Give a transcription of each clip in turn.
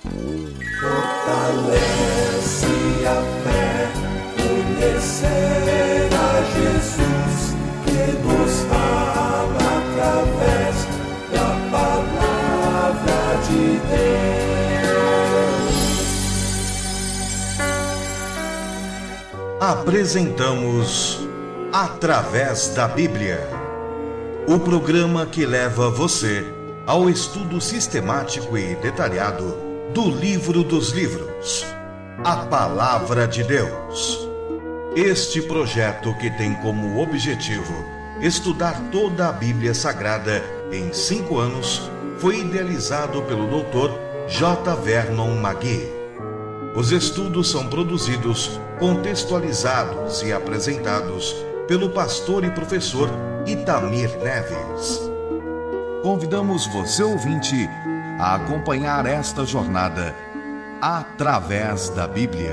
Fortalece a fé, conhecer a Jesus, que nos fala através da palavra de Deus. Apresentamos Através da Bíblia, o programa que leva você ao estudo sistemático e detalhado do livro dos livros, a Palavra de Deus. Este projeto, que tem como objetivo estudar toda a Bíblia Sagrada em 5 anos, foi idealizado pelo Dr. J. Vernon McGee. Os estudos são produzidos, contextualizados e apresentados pelo pastor e professor Itamir Neves. Convidamos você, ouvinte, a acompanhar esta jornada através da Bíblia.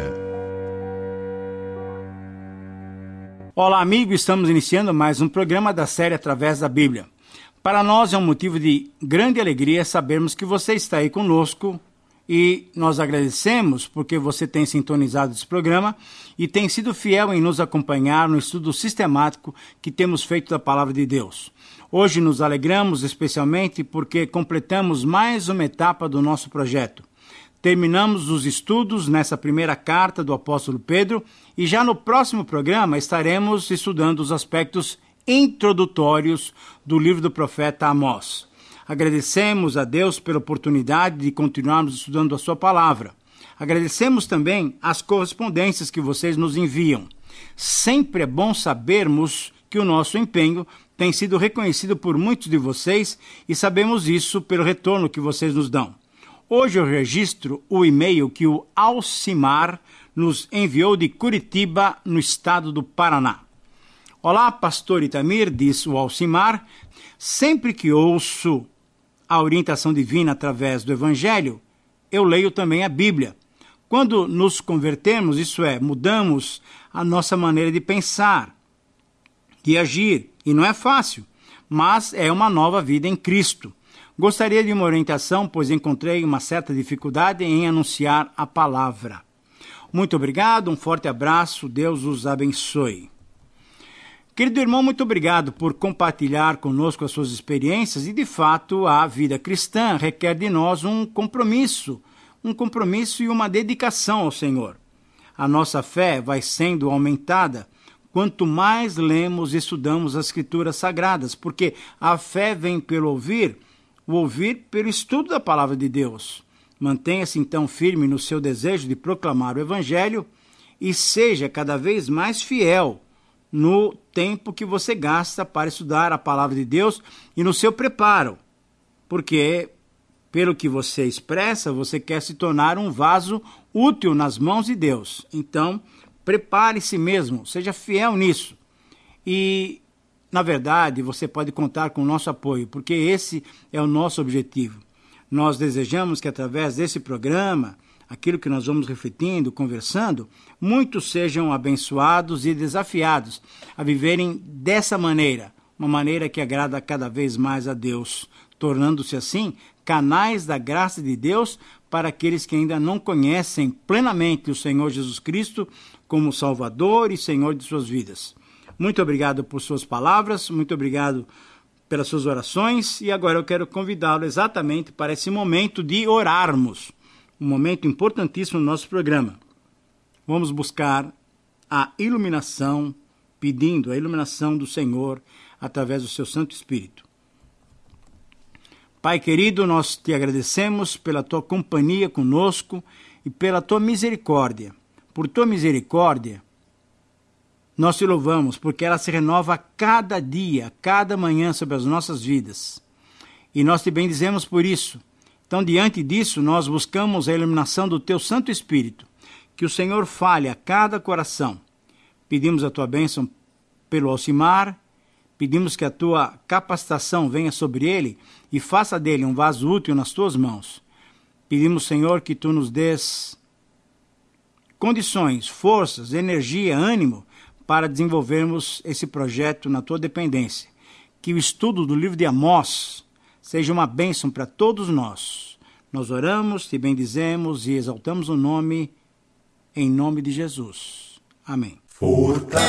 Olá, amigo, estamos iniciando mais um programa da série Através da Bíblia. Para nós é um motivo de grande alegria sabermos que você está aí conosco e nós agradecemos porque você tem sintonizado esse programa e tem sido fiel em nos acompanhar no estudo sistemático que temos feito da Palavra de Deus. Hoje nos alegramos especialmente porque completamos mais uma etapa do nosso projeto. Terminamos os estudos nessa primeira carta do apóstolo Pedro e já no próximo programa estaremos estudando os aspectos introdutórios do livro do profeta Amós. Agradecemos a Deus pela oportunidade de continuarmos estudando a sua palavra. Agradecemos também as correspondências que vocês nos enviam. Sempre é bom sabermos que o nosso empenho tem sido reconhecido por muitos de vocês e sabemos isso pelo retorno que vocês nos dão. Hoje eu registro o e-mail que o Alcimar nos enviou de Curitiba, no estado do Paraná. Olá, pastor Itamir, diz o Alcimar. Sempre que ouço a orientação divina através do Evangelho, eu leio também a Bíblia. Quando nos convertemos, isso é, mudamos a nossa maneira de pensar, de agir, e não é fácil, mas é uma nova vida em Cristo. Gostaria de uma orientação, pois encontrei uma certa dificuldade em anunciar a palavra. Muito obrigado, um forte abraço, Deus os abençoe. Querido irmão, muito obrigado por compartilhar conosco as suas experiências e, de fato, a vida cristã requer de nós um compromisso e uma dedicação ao Senhor. A nossa fé vai sendo aumentada quanto mais lemos e estudamos as Escrituras Sagradas, porque a fé vem pelo ouvir, o ouvir pelo estudo da Palavra de Deus. Mantenha-se então firme no seu desejo de proclamar o Evangelho e seja cada vez mais fiel no tempo que você gasta para estudar a Palavra de Deus e no seu preparo, porque, pelo que você expressa, você quer se tornar um vaso útil nas mãos de Deus. Então, prepare-se mesmo, seja fiel nisso. E, na verdade, você pode contar com o nosso apoio, porque esse é o nosso objetivo. Nós desejamos que, através desse programa, aquilo que nós vamos refletindo, conversando, muitos sejam abençoados e desafiados a viverem dessa maneira, uma maneira que agrada cada vez mais a Deus, tornando-se assim canais da graça de Deus para aqueles que ainda não conhecem plenamente o Senhor Jesus Cristo como Salvador e Senhor de suas vidas. Muito obrigado por suas palavras, muito obrigado pelas suas orações, e agora eu quero convidá-lo exatamente para esse momento de orarmos, um momento importantíssimo no nosso programa. Vamos buscar a iluminação, pedindo a iluminação do Senhor através do seu Santo Espírito. Pai querido, nós te agradecemos pela tua companhia conosco e pela tua misericórdia. Por tua misericórdia, nós te louvamos, porque ela se renova a cada dia, a cada manhã sobre as nossas vidas. E nós te bendizemos por isso. Então, diante disso, nós buscamos a iluminação do teu Santo Espírito, que o Senhor fale a cada coração. Pedimos a tua bênção pelo Alcimar, pedimos que a tua capacitação venha sobre ele e faça dele um vaso útil nas tuas mãos. Pedimos, Senhor, que tu nos des condições, forças, energia, ânimo para desenvolvermos esse projeto na tua dependência. Que o estudo do livro de Amós seja uma bênção para todos nós. Nós oramos, te bendizemos e exaltamos o nome, em nome de Jesus. Amém. Fortalece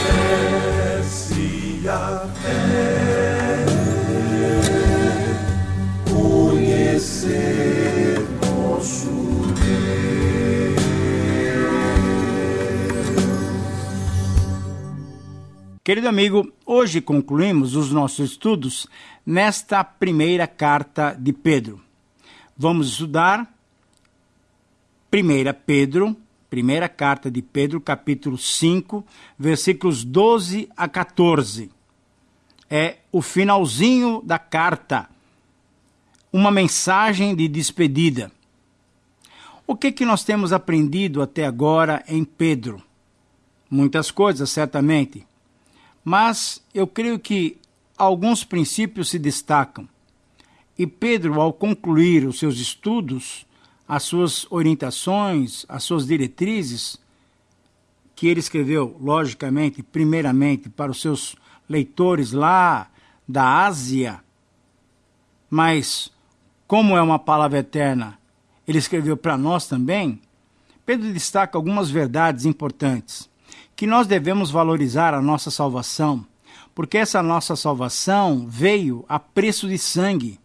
a fé, conhecer nosso Deus. Querido amigo, hoje concluímos os nossos estudos nesta primeira carta de Pedro. Vamos estudar 1 Pedro, primeira carta de Pedro, capítulo 5, versículos 12 a 14. É o finalzinho da carta, uma mensagem de despedida. O que nós temos aprendido até agora em Pedro? Muitas coisas, certamente. Mas eu creio que alguns princípios se destacam. E Pedro, ao concluir os seus estudos, as suas orientações, as suas diretrizes, que ele escreveu, logicamente, primeiramente para os seus leitores lá da Ásia, mas como é uma palavra eterna, ele escreveu para nós também. Pedro destaca algumas verdades importantes, que nós devemos valorizar a nossa salvação, porque essa nossa salvação veio a preço de sangue.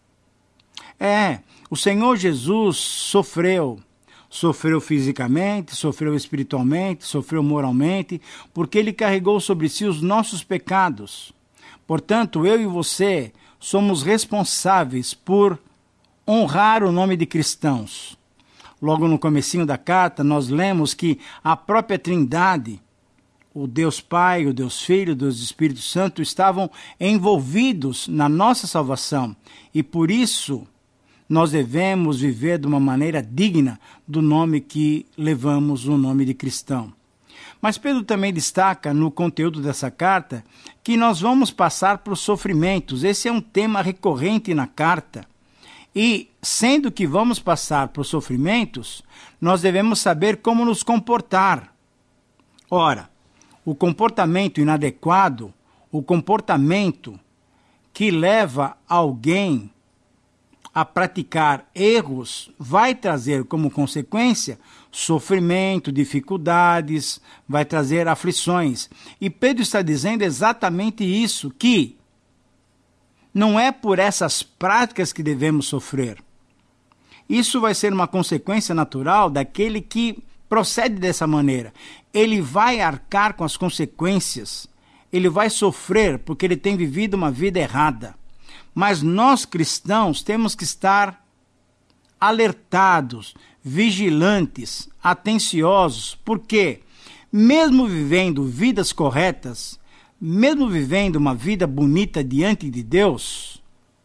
O Senhor Jesus sofreu fisicamente, sofreu espiritualmente, sofreu moralmente, porque Ele carregou sobre si os nossos pecados. Portanto, eu e você somos responsáveis por honrar o nome de cristãos. Logo no comecinho da carta, nós lemos que a própria Trindade, o Deus Pai, o Deus Filho, o Deus Espírito Santo, estavam envolvidos na nossa salvação. E por isso, nós devemos viver de uma maneira digna do nome que levamos, o nome de cristão. Mas Pedro também destaca no conteúdo dessa carta que nós vamos passar por sofrimentos. Esse é um tema recorrente na carta. E, sendo que vamos passar por sofrimentos, nós devemos saber como nos comportar. Ora, o comportamento inadequado, o comportamento que leva alguém a praticar erros, vai trazer como consequência sofrimento, dificuldades, vai trazer aflições. E Pedro está dizendo exatamente isso, que não é por essas práticas que devemos sofrer. Isso vai ser uma consequência natural daquele que procede dessa maneira. Ele vai arcar com as consequências, ele vai sofrer porque ele tem vivido uma vida errada. Mas nós cristãos temos que estar alertados, vigilantes, atenciosos, porque mesmo vivendo vidas corretas, mesmo vivendo uma vida bonita diante de Deus,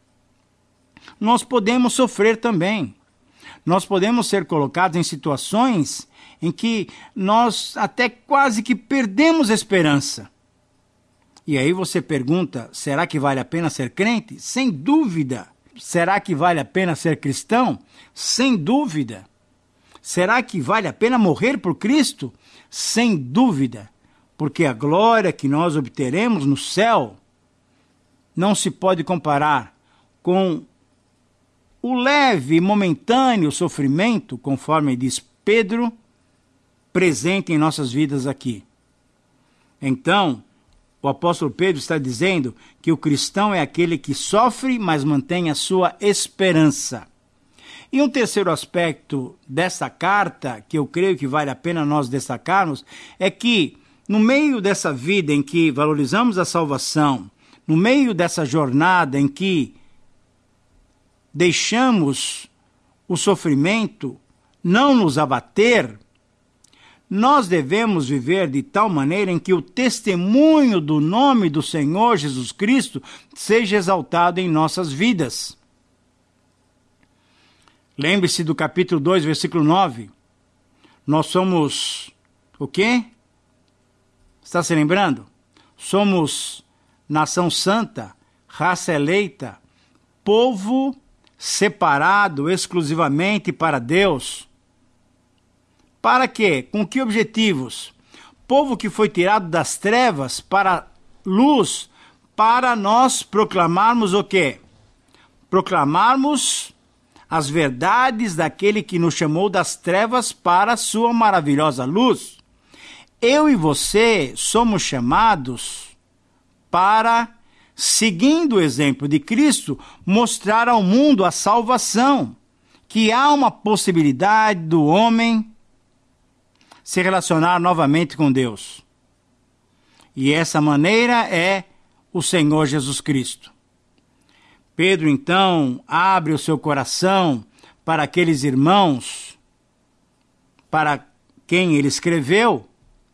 nós podemos sofrer também. Nós podemos ser colocados em situações em que nós até quase que perdemos a esperança. E aí você pergunta, será que vale a pena ser crente? Sem dúvida. Será que vale a pena ser cristão? Sem dúvida. Será que vale a pena morrer por Cristo? Sem dúvida. Porque a glória que nós obteremos no céu não se pode comparar com o leve e momentâneo sofrimento, conforme diz Pedro, presente em nossas vidas aqui. Então, o apóstolo Pedro está dizendo que o cristão é aquele que sofre, mas mantém a sua esperança. E um terceiro aspecto dessa carta, que eu creio que vale a pena nós destacarmos, é que no meio dessa vida em que valorizamos a salvação, no meio dessa jornada em que deixamos o sofrimento não nos abater, nós devemos viver de tal maneira em que o testemunho do nome do Senhor Jesus Cristo seja exaltado em nossas vidas. Lembre-se do capítulo 2, versículo 9. Nós somos o quê? Está se lembrando? Somos nação santa, raça eleita, povo separado exclusivamente para Deus. Para quê? Com que objetivos? Povo que foi tirado das trevas para a luz, para nós proclamarmos o quê? Proclamarmos as verdades daquele que nos chamou das trevas para a sua maravilhosa luz. Eu e você somos chamados para, seguindo o exemplo de Cristo, mostrar ao mundo a salvação, que há uma possibilidade do homem se relacionar novamente com Deus. E essa maneira é o Senhor Jesus Cristo. Pedro, então, abre o seu coração para aqueles irmãos para quem ele escreveu,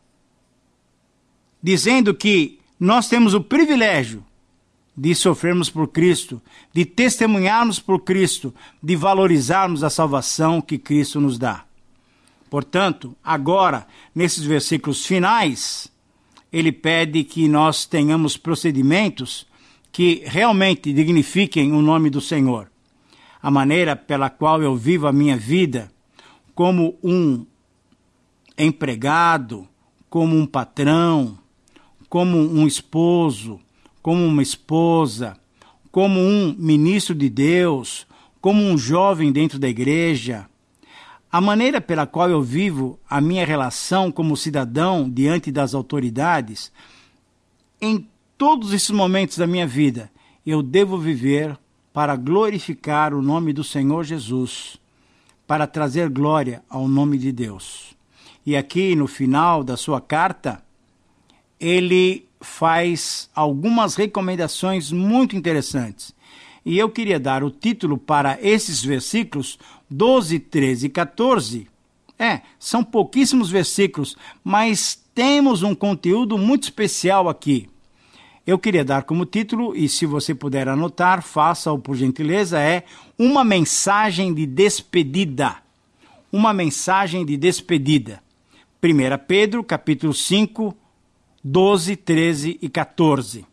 dizendo que nós temos o privilégio de sofrermos por Cristo, de testemunharmos por Cristo, de valorizarmos a salvação que Cristo nos dá. Portanto, agora, nesses versículos finais, ele pede que nós tenhamos procedimentos que realmente dignifiquem o nome do Senhor. A maneira pela qual eu vivo a minha vida, como um empregado, como um patrão, como um esposo, como uma esposa, como um ministro de Deus, como um jovem dentro da igreja. A maneira pela qual eu vivo a minha relação como cidadão diante das autoridades, em todos esses momentos da minha vida, eu devo viver para glorificar o nome do Senhor Jesus, para trazer glória ao nome de Deus. E aqui no final da sua carta, ele faz algumas recomendações muito interessantes. E eu queria dar o título para esses versículos 12, 13 e 14. São pouquíssimos versículos, mas temos um conteúdo muito especial aqui. Eu queria dar como título, e se você puder anotar, faça-o por gentileza, uma mensagem de despedida. Uma mensagem de despedida. 1 Pedro, capítulo 5, 12, 13 e 14.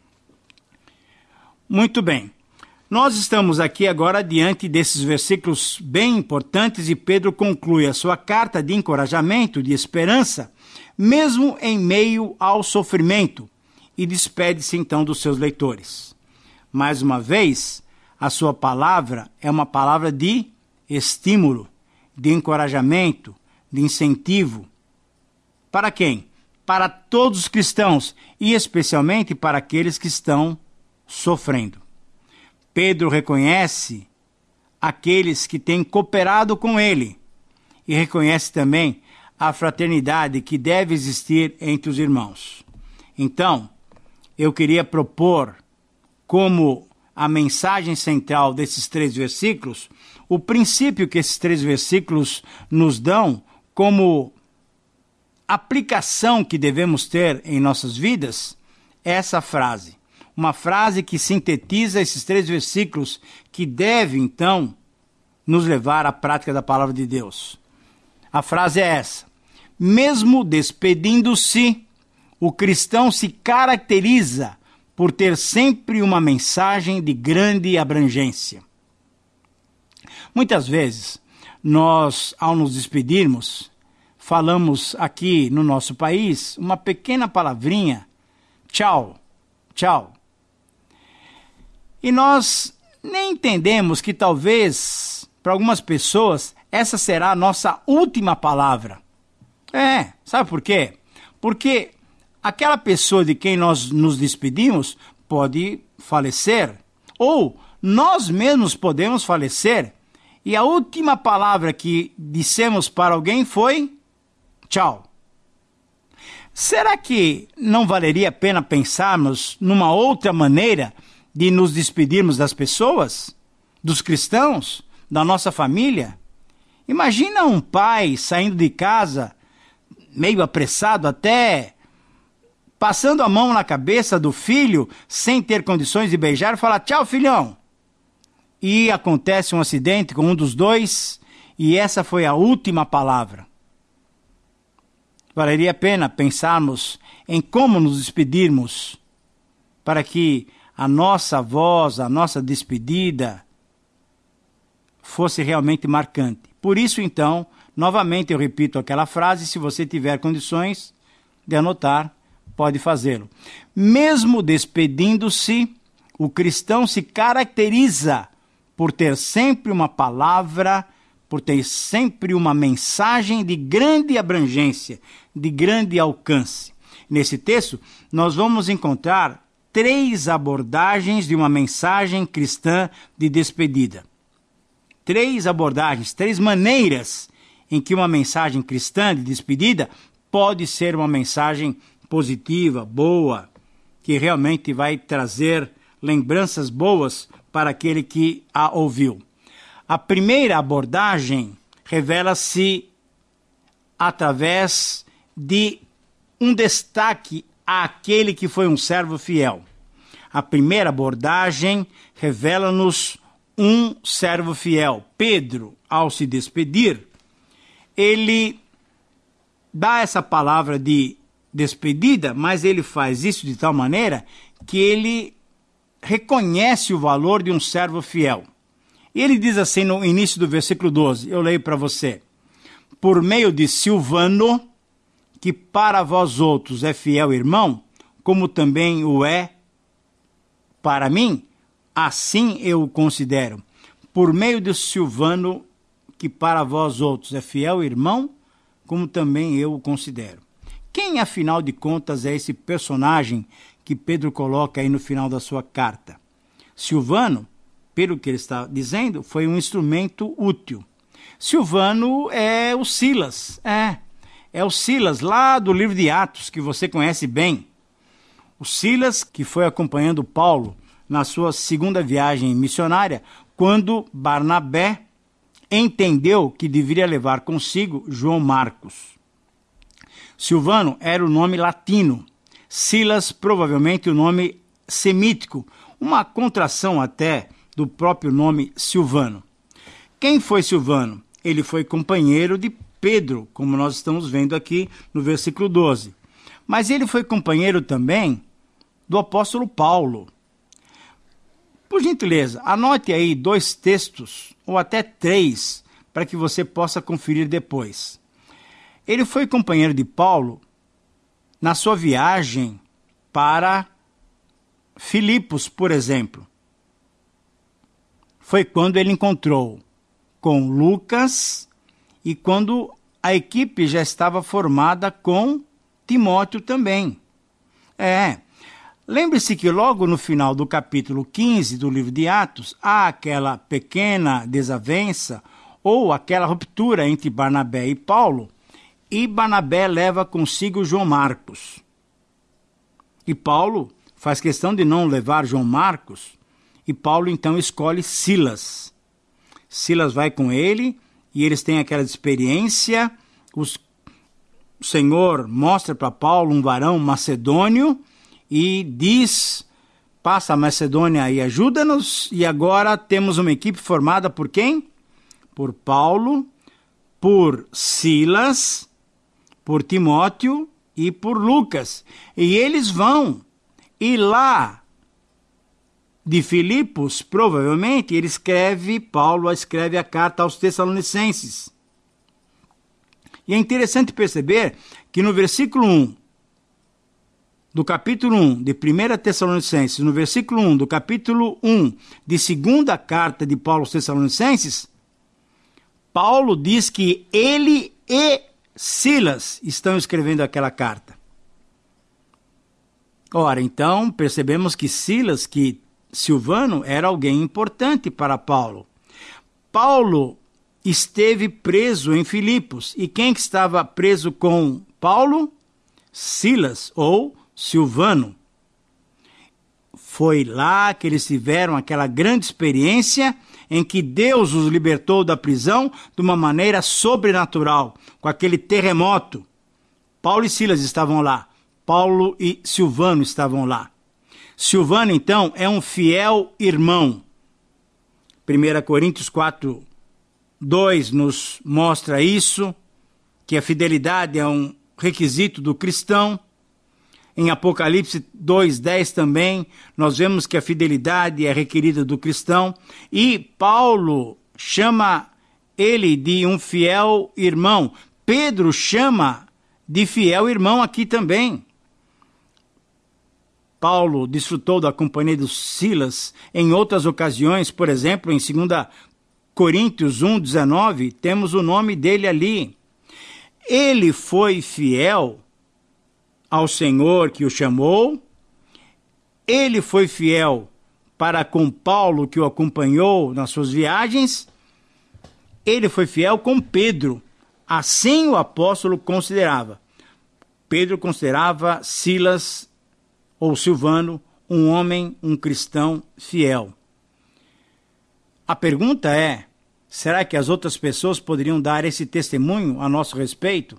Muito bem. Nós estamos aqui agora diante desses versículos bem importantes e Pedro conclui a sua carta de encorajamento, de esperança, mesmo em meio ao sofrimento, e despede-se então dos seus leitores. Mais uma vez, a sua palavra é uma palavra de estímulo, de encorajamento, de incentivo. Para quem? Para todos os cristãos e especialmente para aqueles que estão sofrendo. Pedro reconhece aqueles que têm cooperado com ele e reconhece também a fraternidade que deve existir entre os irmãos. Então, eu queria propor como a mensagem central desses 3 versículos, o princípio que esses 3 versículos nos dão como aplicação que devemos ter em nossas vidas, é essa frase. Uma frase que sintetiza esses 3 versículos que deve, então, nos levar à prática da palavra de Deus. A frase é essa: mesmo despedindo-se, o cristão se caracteriza por ter sempre uma mensagem de grande abrangência. Muitas vezes, nós, ao nos despedirmos, falamos aqui no nosso país uma pequena palavrinha, tchau, tchau. E nós nem entendemos que talvez, para algumas pessoas, essa será a nossa última palavra. Sabe por quê? Porque aquela pessoa de quem nós nos despedimos pode falecer, ou nós mesmos podemos falecer, e a última palavra que dissemos para alguém foi tchau. Será que não valeria a pena pensarmos numa outra maneira de nos despedirmos das pessoas, dos cristãos, da nossa família? Imagina um pai saindo de casa, meio apressado até, passando a mão na cabeça do filho, sem ter condições de beijar, e falar tchau, filhão. E acontece um acidente com um dos dois, e essa foi a última palavra. Valeria a pena pensarmos em como nos despedirmos, para que a nossa voz, a nossa despedida fosse realmente marcante. Por isso, então, novamente eu repito aquela frase, se você tiver condições de anotar, pode fazê-lo. Mesmo despedindo-se, o cristão se caracteriza por ter sempre uma palavra, por ter sempre uma mensagem de grande abrangência, de grande alcance. Nesse texto, nós vamos encontrar 3 abordagens de uma mensagem cristã de despedida. 3 abordagens, 3 maneiras em que uma mensagem cristã de despedida pode ser uma mensagem positiva, boa, que realmente vai trazer lembranças boas para aquele que a ouviu. A primeira abordagem revela-se através de um destaque àquele que foi um servo fiel. A primeira abordagem revela-nos um servo fiel. Pedro, ao se despedir, ele dá essa palavra de despedida, mas ele faz isso de tal maneira que ele reconhece o valor de um servo fiel. E ele diz assim no início do versículo 12, eu leio para você: por meio de Silvano, que para vós outros é fiel irmão, como também o é para mim, assim eu o considero. Por meio de Silvano, que para vós outros é fiel irmão, como também eu o considero. Quem, afinal de contas, é esse personagem que Pedro coloca aí no final da sua carta? Silvano, pelo que ele está dizendo, foi um instrumento útil. Silvano é o Silas, é o Silas lá do livro de Atos, que você conhece bem. O Silas que foi acompanhando Paulo na sua segunda viagem missionária, quando Barnabé entendeu que deveria levar consigo João Marcos. Silvano era o nome latino, Silas provavelmente o nome semítico, uma contração até do próprio nome Silvano. Quem foi Silvano? Ele foi companheiro de Pedro, como nós estamos vendo aqui no versículo 12. Mas ele foi companheiro também do apóstolo Paulo. Por gentileza, anote aí 2 textos, ou até 3, para que você possa conferir depois. Ele foi companheiro de Paulo na sua viagem para Filipos, por exemplo. Foi quando ele encontrou com Lucas e quando a equipe já estava formada com Timóteo também. Lembre-se que logo no final do capítulo 15 do livro de Atos, há aquela pequena desavença ou aquela ruptura entre Barnabé e Paulo, e Barnabé leva consigo João Marcos. E Paulo faz questão de não levar João Marcos, e Paulo então escolhe Silas. Silas vai com ele, e eles têm aquela experiência. O Senhor mostra para Paulo um varão macedônio, e diz, passa a Macedônia e ajuda-nos, e agora temos uma equipe formada por quem? Por Paulo, por Silas, por Timóteo e por Lucas. E eles vão, e lá de Filipos, provavelmente, Paulo escreve a carta aos Tessalonicenses. E é interessante perceber que no versículo 1, do capítulo 1 de 1 Tessalonicenses, no versículo 1 do capítulo 1 de 2ª carta de Paulo aos Tessalonicenses, Paulo diz que ele e Silas estão escrevendo aquela carta. Ora, então, percebemos que Silvano era alguém importante para Paulo. Paulo esteve preso em Filipos. E quem que estava preso com Paulo? Silas, ou Silvano. Foi lá que eles tiveram aquela grande experiência em que Deus os libertou da prisão de uma maneira sobrenatural, com aquele terremoto. Paulo e Silas estavam lá. Paulo e Silvano estavam lá. Silvano, então, é um fiel irmão. 1 Coríntios 4, 2 nos mostra isso, que a fidelidade é um requisito do cristão. Em Apocalipse 2:10 também, nós vemos que a fidelidade é requerida do cristão. E Paulo chama ele de um fiel irmão. Pedro chama de fiel irmão aqui também. Paulo desfrutou da companhia dos Silas em outras ocasiões, por exemplo, em 2 Coríntios 1:19, temos o nome dele ali. Ele foi fiel ao Senhor que o chamou, ele foi fiel para com Paulo que o acompanhou nas suas viagens, ele foi fiel com Pedro, assim o apóstolo considerava. Pedro considerava Silas ou Silvano um homem, um cristão fiel. A pergunta é, será que as outras pessoas poderiam dar esse testemunho a nosso respeito?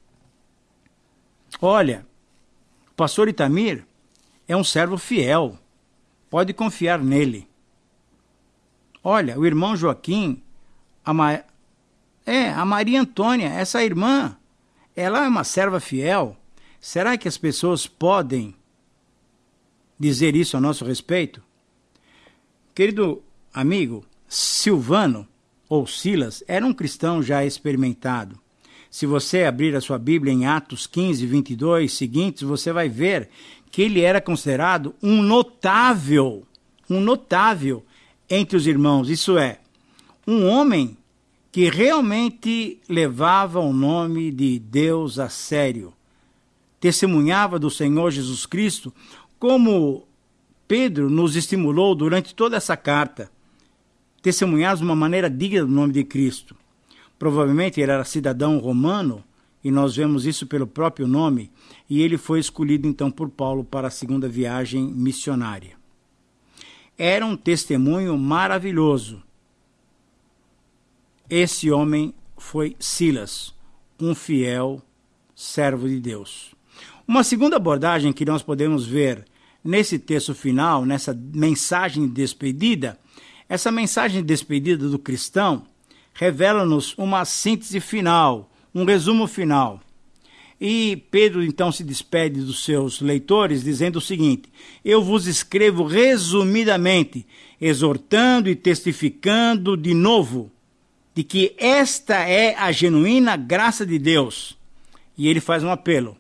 Olha, o pastor Itamir é um servo fiel, pode confiar nele. Olha, o irmão Joaquim, a Maria Antônia, essa irmã, ela é uma serva fiel. Será que as pessoas podem dizer isso a nosso respeito? Querido amigo, Silvano, ou Silas, era um cristão já experimentado. Se você abrir a sua Bíblia em Atos 15, 22 seguintes, você vai ver que ele era considerado um notável entre os irmãos. Isso é, um homem que realmente levava o nome de Deus a sério. Testemunhava do Senhor Jesus Cristo, como Pedro nos estimulou durante toda essa carta. Testemunhar de uma maneira digna do nome de Cristo. Provavelmente ele era cidadão romano, e nós vemos isso pelo próprio nome, e ele foi escolhido então por Paulo para a segunda viagem missionária. Era um testemunho maravilhoso. Esse homem foi Silas, um fiel servo de Deus. Uma segunda abordagem que nós podemos ver nesse texto final, nessa mensagem de despedida, essa mensagem de despedida do cristão revela-nos uma síntese final, um resumo final. E Pedro então se despede dos seus leitores dizendo o seguinte: eu vos escrevo resumidamente, exortando e testificando de novo de que esta é a genuína graça de Deus. E ele faz um apelo: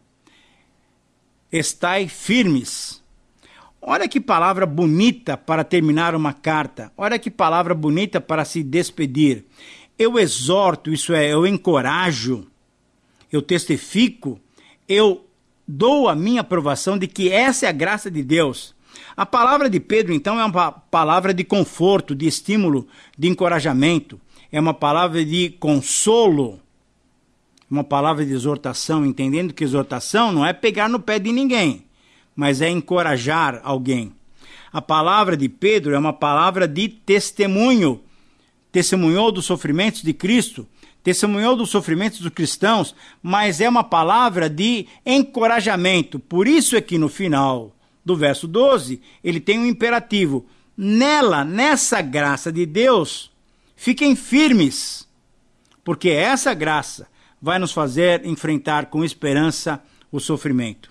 estai firmes. Olha que palavra bonita para terminar uma carta. Olha que palavra bonita para se despedir. Eu exorto, isso é, eu encorajo, eu testifico, eu dou a minha aprovação de que essa é a graça de Deus. A palavra de Pedro, então, é uma palavra de conforto, de estímulo, de encorajamento. É uma palavra de consolo, uma palavra de exortação, entendendo que exortação não é pegar no pé de ninguém, mas é encorajar alguém. A palavra de Pedro é uma palavra de testemunho. Testemunhou dos sofrimentos de Cristo, testemunhou dos sofrimentos dos cristãos, mas é uma palavra de encorajamento. Por isso é que no final do verso 12, ele tem um imperativo. Nessa graça de Deus, fiquem firmes, porque essa graça vai nos fazer enfrentar com esperança o sofrimento.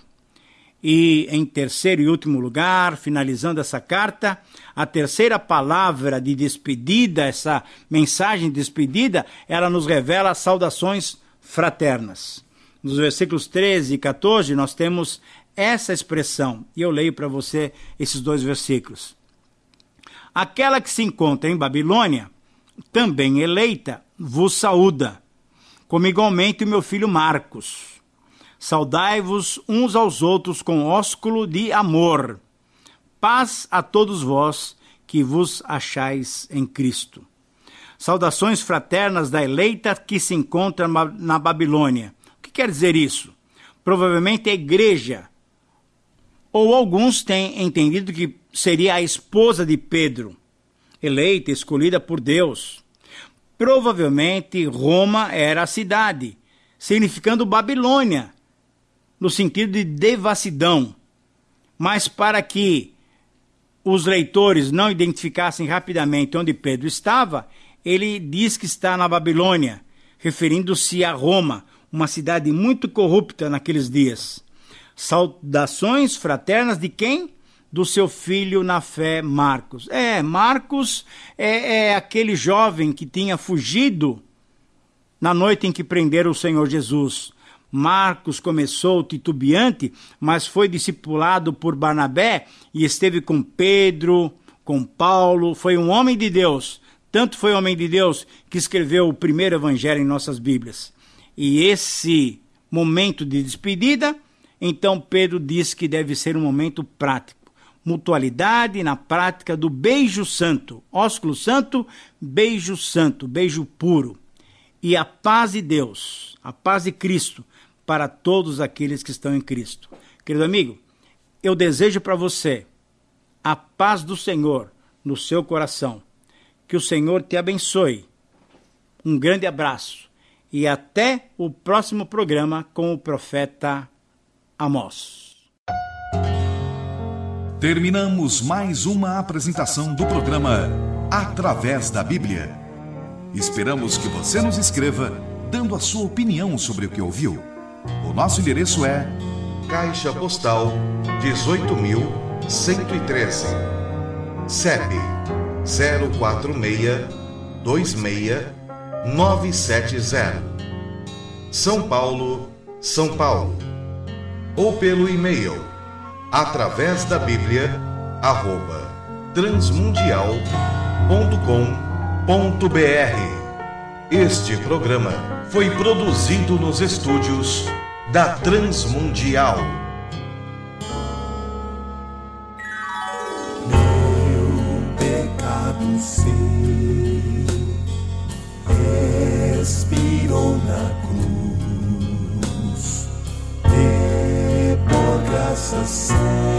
E em terceiro e último lugar, finalizando essa carta, a terceira palavra de despedida, essa mensagem de despedida, ela nos revela saudações fraternas. Nos versículos 13 e 14 nós temos essa expressão, e eu leio para você esses dois versículos. Aquela que se encontra em Babilônia, também eleita, vos saúda, como igualmente o meu filho Marcos. Saudai-vos uns aos outros com ósculo de amor. Paz a todos vós que vos achais em Cristo. Saudações fraternas da eleita que se encontra na Babilônia. O que quer dizer isso? Provavelmente a igreja, ou alguns têm entendido que seria a esposa de Pedro, eleita, escolhida por Deus. Provavelmente Roma era a cidade, significando Babilônia, no sentido de devassidão. Mas para que os leitores não identificassem rapidamente onde Pedro estava, ele diz que está na Babilônia, referindo-se a Roma, uma cidade muito corrupta naqueles dias. Saudações fraternas de quem? Do seu filho na fé, Marcos. Marcos é aquele jovem que tinha fugido na noite em que prenderam o Senhor Jesus. Marcos começou titubeante, mas foi discipulado por Barnabé e esteve com Pedro, com Paulo. Foi um homem de Deus. Tanto foi homem de Deus que escreveu o primeiro evangelho em nossas Bíblias. E esse momento de despedida, então Pedro diz que deve ser um momento prático. Mutualidade na prática do beijo santo. Ósculo santo, beijo puro. E a paz de Deus, a paz de Cristo, para todos aqueles que estão em Cristo. Querido amigo, eu desejo para você a paz do Senhor no seu coração. Que o Senhor te abençoe. Um grande abraço e até o próximo programa com o profeta Amós. Terminamos mais uma apresentação do programa Através da Bíblia. Esperamos que você nos escreva dando a sua opinião sobre o que ouviu. O nosso endereço é Caixa Postal 18.113, CEP 046269770, São Paulo, São Paulo. Ou pelo e-mail através da Bíblia @transmundial.com.br. Este programa foi produzido nos estúdios da Transmundial. Meu pecado sei, expirou na cruz, e por graça